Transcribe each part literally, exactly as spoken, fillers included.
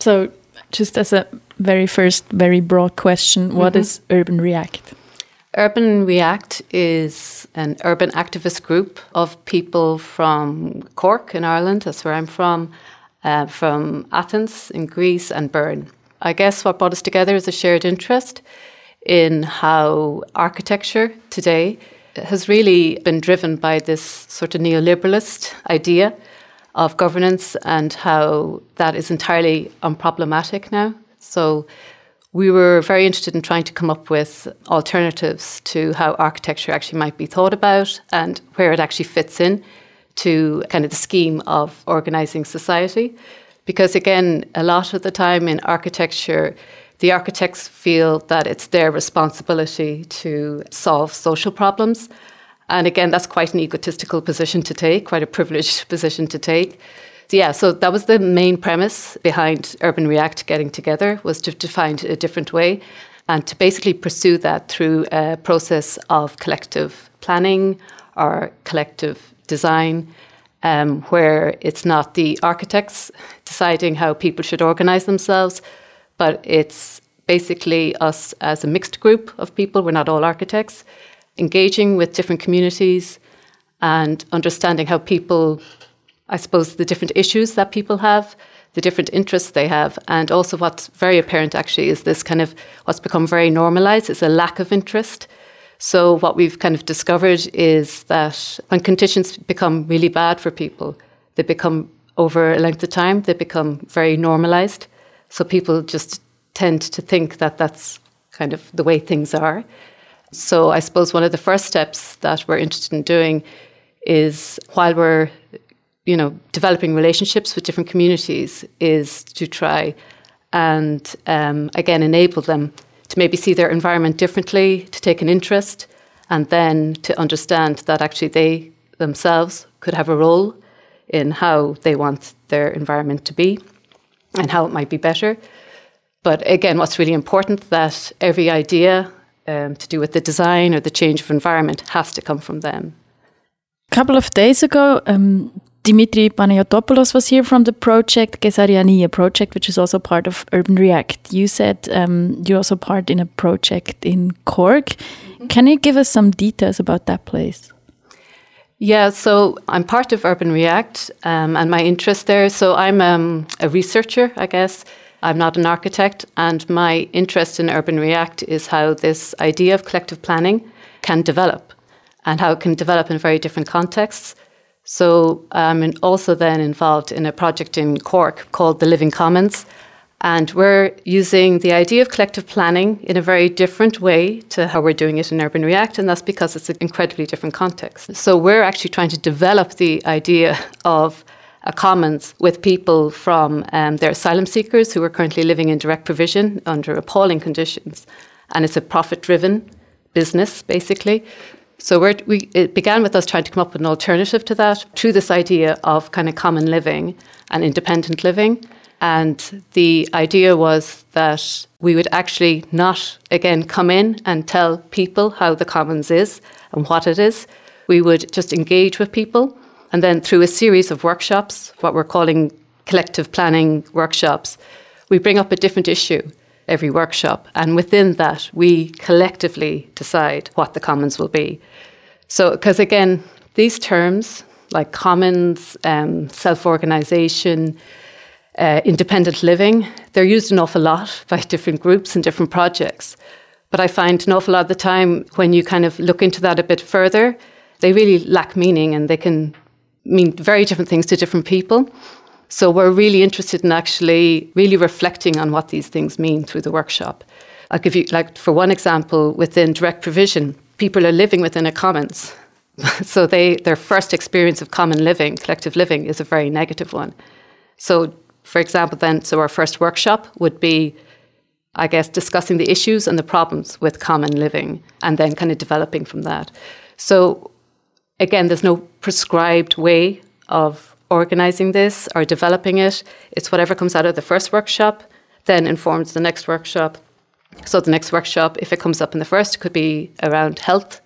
So just as a very first, very broad question, what mm-hmm. is Urban React? Urban React is an urban activist group of people from Cork in Ireland, that's where I'm from, uh, from Athens in Greece and Bern. I guess what brought us together is a shared interest in how architecture today has really been driven by this sort of neoliberalist idea of governance and how that is entirely unproblematic now. So we were very interested in trying to come up with alternatives to how architecture actually might be thought about and where it actually fits in to kind of the scheme of organising society. Because again, a lot of the time in architecture, the architects feel that it's their responsibility to solve social problems. And again, that's quite an egotistical position to take, quite a privileged position to take. So yeah, so that was the main premise behind Urban React getting together, was to, to find a different way and to basically pursue that through a process of collective planning or collective design, um, where it's not the architects deciding how people should organise themselves, but it's basically us as a mixed group of people, we're not all architects, engaging with different communities and understanding how people, I suppose, the different issues that people have, the different interests they have, and also what's very apparent actually is this kind of, what's become very normalised is a lack of interest. So what we've kind of discovered is that when conditions become really bad for people, they become, over a length of time, they become very normalised. So people just tend to think that that's kind of the way things are. So I suppose one of the first steps that we're interested in doing is, while we're, you know, developing relationships with different communities, is to try and, um, again, enable them to maybe see their environment differently, to take an interest, and then to understand that actually they themselves could have a role in how they want their environment to be and how it might be better. But again, what's really important, that every idea um, to do with the design or the change of environment has to come from them. A couple of days ago, um, Dimitri Panayotopoulos was here from the project Kesariania project, which is also part of Urban React. You said um, you're also part in a project in Cork. Mm-hmm. Can you give us some details about that place? Yeah, so I'm part of Urban React um, and my interest there. So I'm um, a researcher, I guess. I'm not an architect, and my interest in Urban React is how this idea of collective planning can develop and how it can develop in very different contexts. So I'm also then involved in a project in Cork called the Living Commons, and we're using the idea of collective planning in a very different way to how we're doing it in Urban React, and that's because it's an incredibly different context. So we're actually trying to develop the idea of a commons with people from um, their asylum seekers who are currently living in direct provision under appalling conditions, and it's a profit-driven business, basically. So we're, we, it began with us trying to come up with an alternative to that through this idea of kind of common living and independent living. And the idea was that we would actually not, again, come in and tell people how the commons is and what it is. We would just engage with people. And then through a series of workshops, what we're calling collective planning workshops, we bring up a different issue every workshop. And within that, we collectively decide what the commons will be. So, because again, these terms like commons, um, self-organisation, uh, independent living, they're used an awful lot by different groups and different projects. But I find an awful lot of the time when you kind of look into that a bit further, they really lack meaning and they can mean very different things to different people. So we're really interested in actually really reflecting on what these things mean through the workshop. I'll give you, like, for one example, within direct provision, people are living within a commons. So they their first experience of common living, collective living, is a very negative one. So, for example, then, so our first workshop would be, I guess, discussing the issues and the problems with common living and then kind of developing from that. So, again, there's no prescribed way of organising this or developing it. It's whatever comes out of the first workshop, then informs the next workshop. So the next workshop, if it comes up in the first, could be around health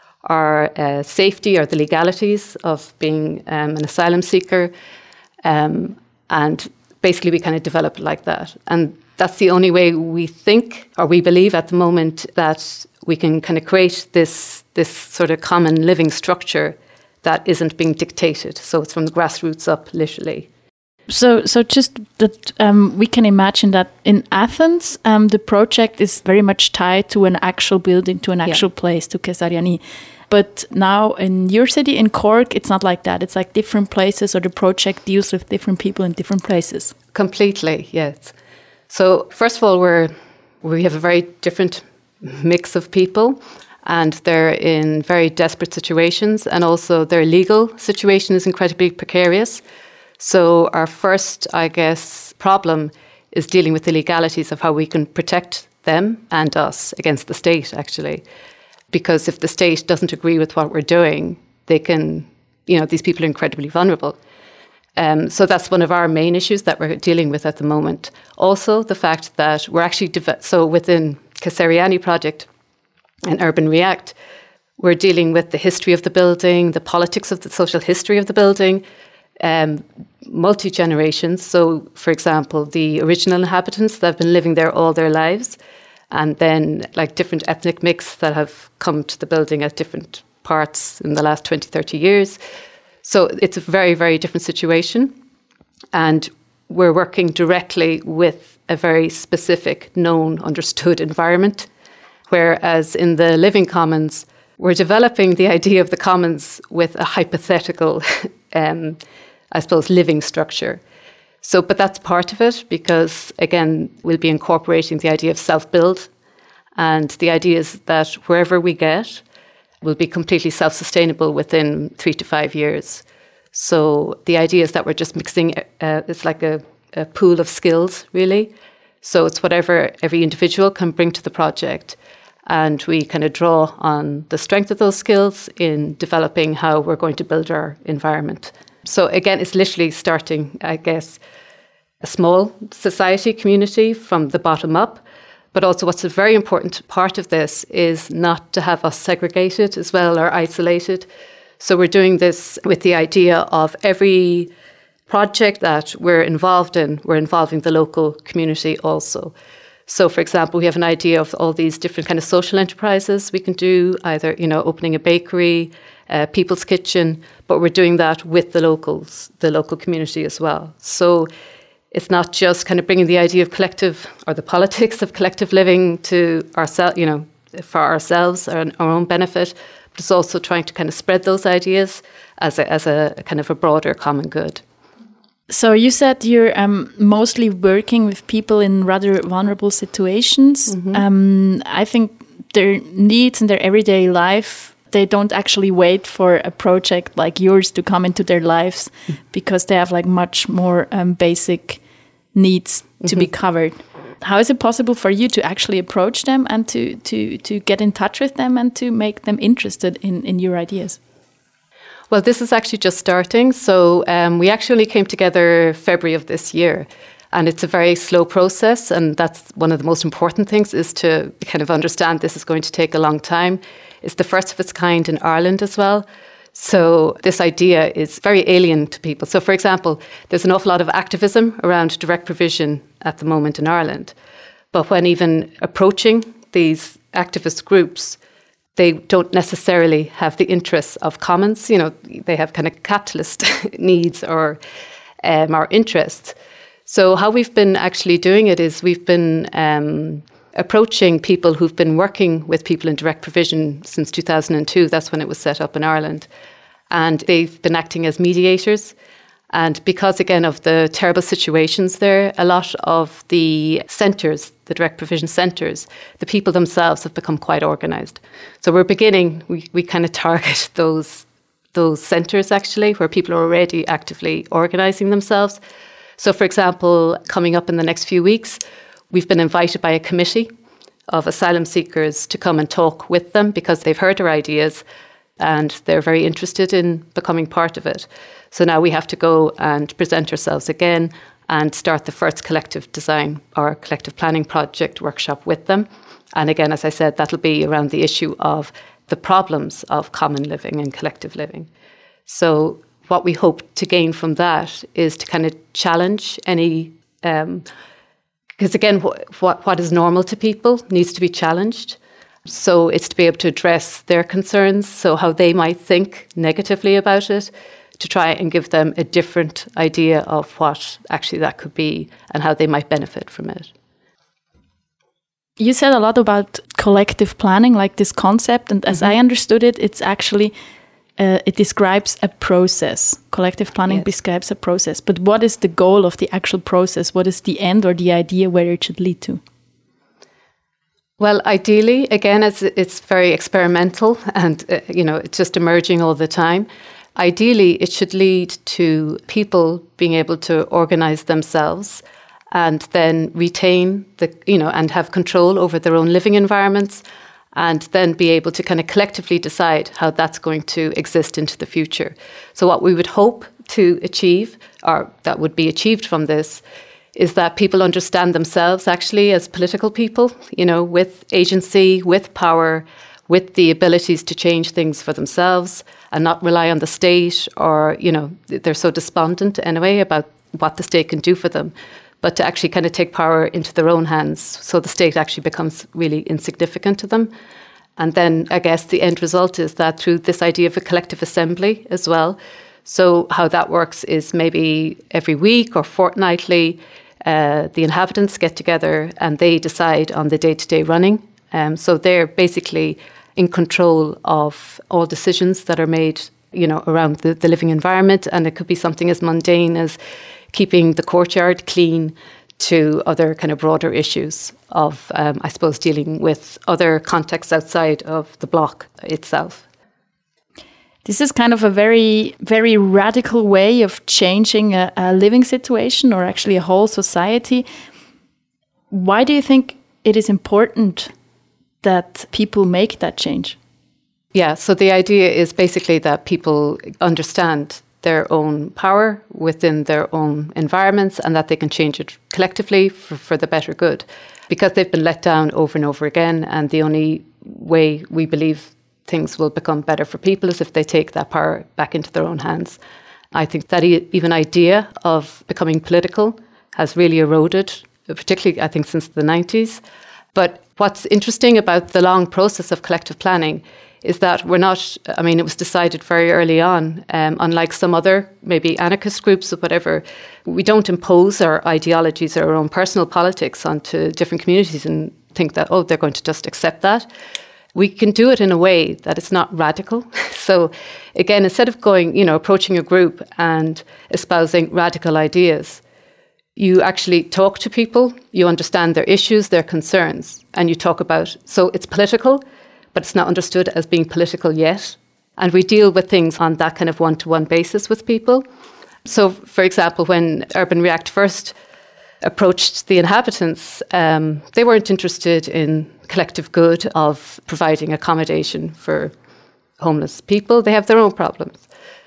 or uh, safety or the legalities of being um, an asylum seeker. Um, and basically we kind of develop it like that. And that's the only way we think, or we believe at the moment, that we can kind of create this this sort of common living structure that isn't being dictated. So it's from the grassroots up, literally. So, so just that um, we can imagine that in Athens, um, the project is very much tied to an actual building, to an actual yeah. place, to Kesariani. But now in your city, in Cork, it's not like that. It's like different places, or the project deals with different people in different places. Completely, yes. So first of all, we're we have a very different mix of people, and they're in very desperate situations, and also their legal situation is incredibly precarious. So our first, I guess, problem is dealing with the legalities of how we can protect them and us against the state, actually. Because if the state doesn't agree with what we're doing, they can, you know, these people are incredibly vulnerable. Um, so that's one of our main issues that we're dealing with at the moment. Also, the fact that we're actually, dev- so within Kesariani project and Urban React, we're dealing with the history of the building, the politics of the social history of the building, um, multi-generations. So, for example, the original inhabitants that have been living there all their lives, and then like different ethnic mix that have come to the building at different parts in the last twenty, thirty years. So it's a very, very different situation. And we're working directly with a very specific, known, understood environment. Whereas in the Living Commons, we're developing the idea of the commons with a hypothetical, um, I suppose, living structure. So, but that's part of it because, again, we'll be incorporating the idea of self-build, and the idea is that wherever we get will be completely self-sustainable within three to five years. So the idea is that we're just mixing, uh, it's like a, a pool of skills, really. So it's whatever every individual can bring to the project, and we kind of draw on the strength of those skills in developing how we're going to build our environment. So again, it's literally starting, I guess, a small society community from the bottom up. But also what's a very important part of this is not to have us segregated as well or isolated. So we're doing this with the idea of every project that we're involved in, we're involving the local community also. So, for example, we have an idea of all these different kind of social enterprises we can do, either, you know, opening a bakery, uh, People's Kitchen, but we're doing that with the locals, the local community as well. So it's not just kind of bringing the idea of collective or the politics of collective living to ourselves, you know, for ourselves or our own benefit, but it's also trying to kind of spread those ideas as a, as a kind of a broader common good. So you said you're um, mostly working with people in rather vulnerable situations. Mm-hmm. Um, I think their needs in their everyday life, they don't actually wait for a project like yours to come into their lives mm-hmm. because they have like much more um, basic needs to mm-hmm. be covered. How is it possible for you to actually approach them and to to to get in touch with them and to make them interested in, in your ideas? Well, this is actually just starting. So um, we actually came together February of this year, and it's a very slow process. And that's one of the most important things, is to kind of understand this is going to take a long time. It's the first of its kind in Ireland as well. So this idea is very alien to people. So, for example, there's an awful lot of activism around direct provision at the moment in Ireland. But when even approaching these activist groups, they don't necessarily have the interests of commons. You know, they have kind of capitalist needs or um, or interests. So how we've been actually doing it is we've been um, approaching people who've been working with people in direct provision since two thousand two. That's when it was set up in Ireland. And they've been acting as mediators. And because, again, of the terrible situations there, a lot of the centres, the direct provision centres, the people themselves have become quite organised. So we're beginning, we, we kind of target those, those centres, actually, where people are already actively organising themselves. So, for example, coming up in the next few weeks, we've been invited by a committee of asylum seekers to come and talk with them because they've heard our ideas and they're very interested in becoming part of it. So now we have to go and present ourselves again and start the first collective design or collective planning project workshop with them. And again, as I said, that'll be around the issue of the problems of common living and collective living. So what we hope to gain from that is to kind of challenge any, um, because again, wh- what what is normal to people needs to be challenged. So it's to be able to address their concerns, so how they might think negatively about it, to try and give them a different idea of what actually that could be and how they might benefit from it. You said a lot about collective planning, like this concept, and as mm-hmm. I understood it, it's actually, uh, it describes a process. Collective planning yes. describes a process. But what is the goal of the actual process? What is the end or the idea where it should lead to? Well, ideally, again, it's, it's very experimental and, uh, you know, it's just emerging all the time. Ideally, it should lead to people being able to organise themselves and then retain the, you know, and have control over their own living environments, and then be able to kind of collectively decide how that's going to exist into the future. So what we would hope to achieve, or that would be achieved from this, is that people understand themselves actually as political people, you know, with agency, with power, with the abilities to change things for themselves and not rely on the state, or, you know, they're so despondent anyway about what the state can do for them, but to actually kind of take power into their own hands, so the state actually becomes really insignificant to them. And then I guess the end result is that through this idea of a collective assembly as well. So how that works is maybe every week or fortnightly, uh, the inhabitants get together and they decide on the day-to-day running. Um, so they're basically in control of all decisions that are made, you know, around the, the living environment. And it could be something as mundane as keeping the courtyard clean, to other kind of broader issues of, um, I suppose, dealing with other contexts outside of the block itself. This is kind of a very, very radical way of changing a, a living situation, or actually a whole society. Why do you think it is important that people make that change? Yeah, so the idea is basically that people understand their own power within their own environments, and that they can change it collectively for, for the better good, because they've been let down over and over again. And the only way we believe things will become better for people is if they take that power back into their own hands. I think that even idea of becoming political has really eroded, particularly I think since the nineties. But what's interesting about the long process of collective planning is that we're not, I mean, it was decided very early on, um, unlike some other maybe anarchist groups or whatever, we don't impose our ideologies or our own personal politics onto different communities and think that, oh, they're going to just accept that. We can do it in a way that it's not radical. So again, instead of going, you know, approaching a group and espousing radical ideas, you actually talk to people, you understand their issues, their concerns, and you talk about, so it's political, but it's not understood as being political yet. And we deal with things on that kind of one-to-one basis with people. So, for example, when Urban React first approached the inhabitants, um, they weren't interested in collective good of providing accommodation for homeless people. They have their own problems.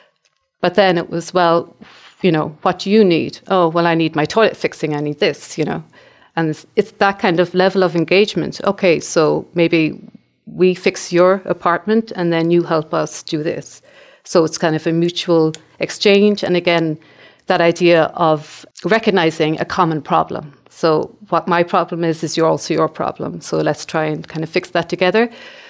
But then it was, well, you know, what do you need? Oh, well, I need my toilet fixing, I need this, you know. And it's, it's that kind of level of engagement. Okay, so maybe we fix your apartment and then you help us do this. So it's kind of a mutual exchange. And again, that idea of recognizing a common problem. So what my problem is, is you're also your problem. So let's try and kind of fix that together.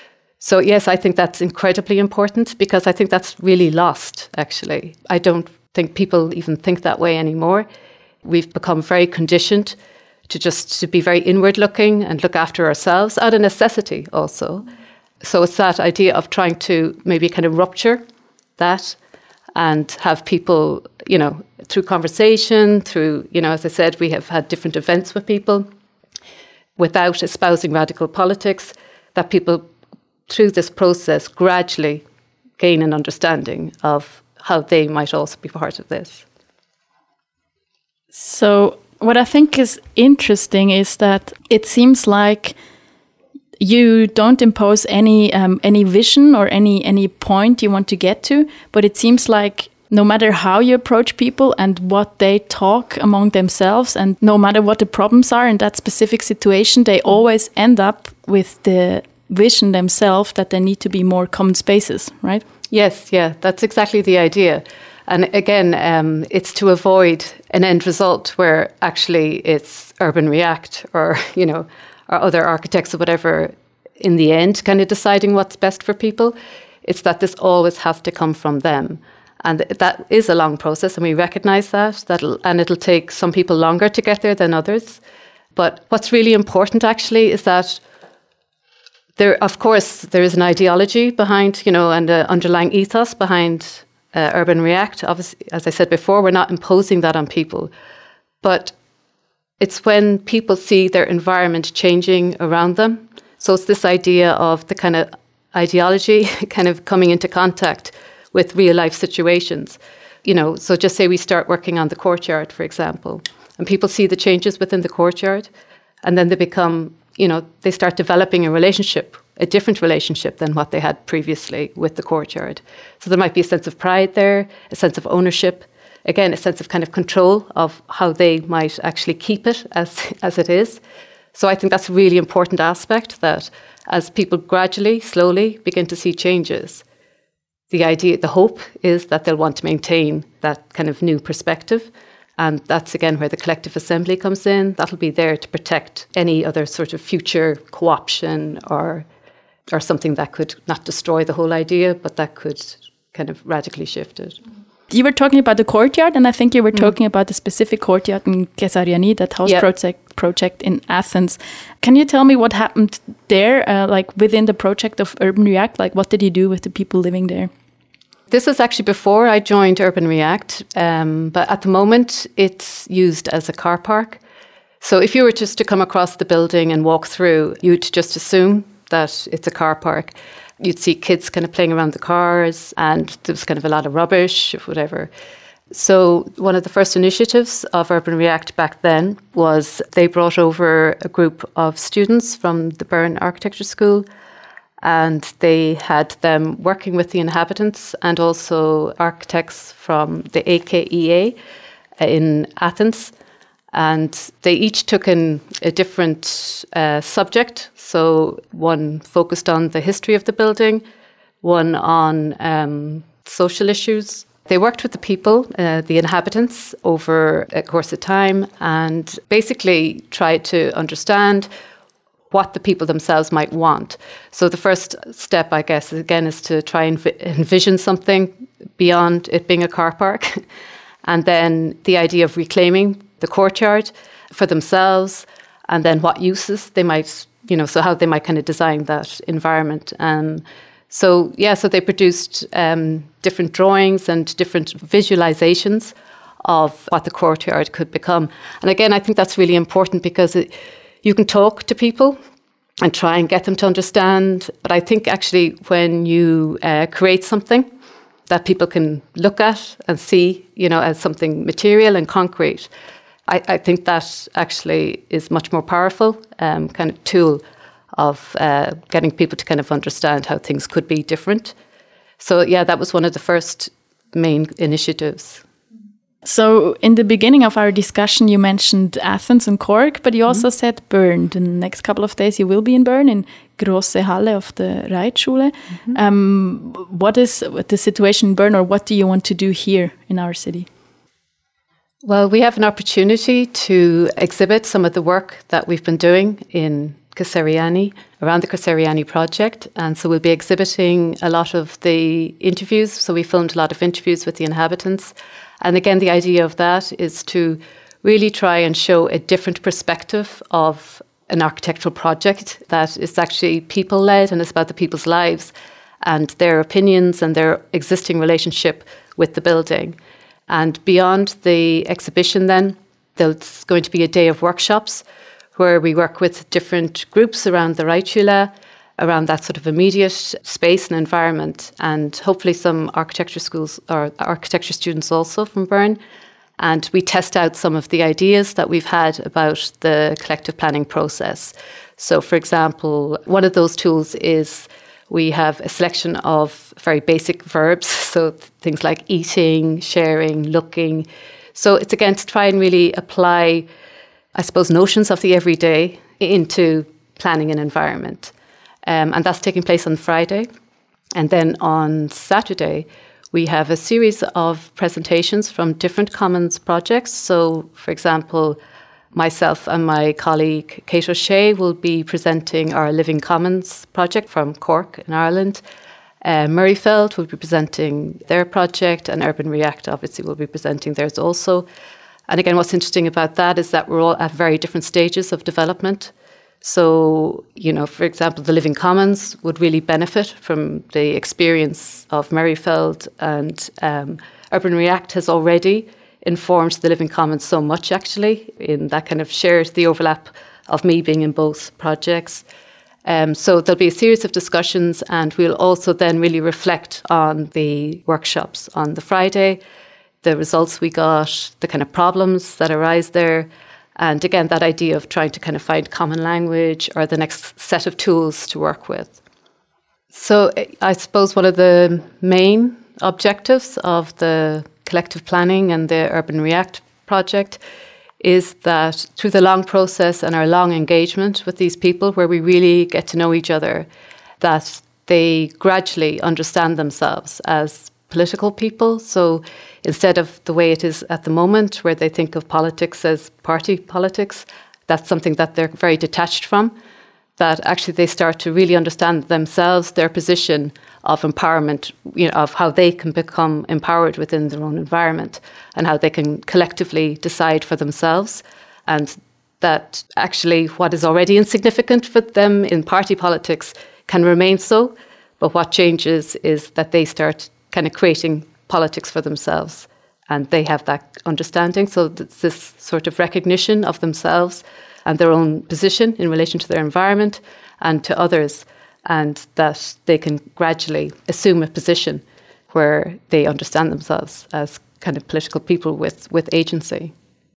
So yes, I think that's incredibly important, because I think that's really lost, actually. I don't think people even think that way anymore. We've become very conditioned to just to be very inward looking and look after ourselves out of necessity also. So it's that idea of trying to maybe kind of rupture that and have people, you know, through conversation, through, you know, as I said, we have had different events with people without espousing radical politics, that people through this process gradually gain an understanding of how they might also be part of this. So what I think is interesting is that it seems like you don't impose any um, any vision or any any point you want to get to, but it seems like no matter how you approach people and what they talk among themselves, and no matter what the problems are in that specific situation, they always end up with the vision themselves that there need to be more common spaces, right? Yes, yeah, that's exactly the idea. And again, um, it's to avoid an end result where actually it's Urban React or, you know, or other architects or whatever in the end kind of deciding what's best for people. It's that this always has to come from them. And that is a long process, and we recognise that, that'll, and it'll take some people longer to get there than others. But what's really important actually is that there, of course, there is an ideology behind, you know, and an underlying ethos behind uh, Urban React. Obviously, as I said before, we're not imposing that on people. But it's when people see their environment changing around them. So it's this idea of the kind of ideology kind of coming into contact with real life situations. You know, so just say we start working on the courtyard, for example, and people see the changes within the courtyard, and then they become, you know, they start developing a relationship, a different relationship than what they had previously with the courtyard. So there might be a sense of pride there, a sense of ownership, again, a sense of kind of control of how they might actually keep it as, as it is. So I think that's a really important aspect, that as people gradually, slowly begin to see changes, the idea, the hope is that they'll want to maintain that kind of new perspective. And that's, again, where the collective assembly comes in. That'll be there to protect any other sort of future co-option or, or something that could not destroy the whole idea, but that could kind of radically shift it. You were talking about the courtyard, and I think you were mm. talking about the specific courtyard in Kesariani, that house yep. project project in Athens. Can you tell me what happened there, uh, like within the project of Urban React? Like, what did you do with the people living there? This was actually before I joined Urban React, um, but at the moment it's used as a car park. So if you were just to come across the building and walk through, you'd just assume that it's a car park. You'd see kids kind of playing around the cars, and there was kind of a lot of rubbish, whatever. So one of the first initiatives of Urban React back then was they brought over a group of students from the Byrne Architecture School, and they had them working with the inhabitants and also architects from the A K E A in Athens. And they each took in a different uh, subject. So one focused on the history of the building, one on um, social issues. They worked with the people, uh, the inhabitants, over a course of time, and basically tried to understand what the people themselves might want. So the first step, I guess, again, is to try and env- envision something beyond it being a car park. And then the idea of reclaiming the courtyard for themselves, and then what uses they might, you know, so how they might kind of design that environment. Um, so, yeah, so they produced um, different drawings and different visualizations of what the courtyard could become. And again, I think that's really important because it, you can talk to people and try and get them to understand. But I think actually when you uh, create something that people can look at and see, you know, as something material and concrete, I, I think that actually is much more powerful um, kind of tool of uh, getting people to kind of understand how things could be different. So, yeah, that was one of the first main initiatives. So in the beginning of our discussion, you mentioned Athens and Cork, but you also mm-hmm. said Bern. The next couple of days you will be in Bern, in Grosse Halle of the Reitschule. Mm-hmm. Um, what is the situation in Bern, or what do you want to do here in our city? Well, we have an opportunity to exhibit some of the work that we've been doing in Kesariani, around the Kesariani project. And so we'll be exhibiting a lot of the interviews. So we filmed a lot of interviews with the inhabitants. And again, the idea of that is to really try and show a different perspective of an architectural project that is actually people-led and it's about the people's lives and their opinions and their existing relationship with the building. And beyond the exhibition then, there's going to be a day of workshops where we work with different groups around the Reitschule, around that sort of immediate space and environment, and hopefully some architecture schools or architecture students also from Bern. And we test out some of the ideas that we've had about the collective planning process. So, for example, one of those tools is we have a selection of very basic verbs, so things like eating, sharing, looking. So it's again to try and really apply, I suppose, notions of the everyday into planning an environment. Um, and that's taking place on Friday. And then on Saturday, we have a series of presentations from different Commons projects. So, for example, myself and my colleague Kate O'Shea will be presenting our Living Commons project from Cork in Ireland. Uh, Murrayfeld will be presenting their project, and Urban React obviously will be presenting theirs also. And again, what's interesting about that is that we're all at very different stages of development. So, you know, for example, the Living Commons would really benefit from the experience of Murrayfeld, and um, Urban React has already informed the Living Commons so much, actually, in that kind of shared the overlap of me being in both projects. Um, so there'll be a series of discussions, and we'll also then really reflect on the workshops on the Friday, the results we got, the kind of problems that arise there, and again, that idea of trying to kind of find common language or the next set of tools to work with. So I suppose one of the main objectives of the collective planning and the Urban React project is that through the long process and our long engagement with these people, where we really get to know each other, that they gradually understand themselves as political people. So instead of the way it is at the moment, where they think of politics as party politics, that's something that they're very detached from, that actually they start to really understand themselves, their position of empowerment, you know, of how they can become empowered within their own environment and how they can collectively decide for themselves. And that actually what is already insignificant for them in party politics can remain so. But what changes is that they start kind of creating politics for themselves, and they have that understanding. So it's this sort of recognition of themselves and their own position in relation to their environment and to others, and that they can gradually assume a position where they understand themselves as kind of political people with, with agency.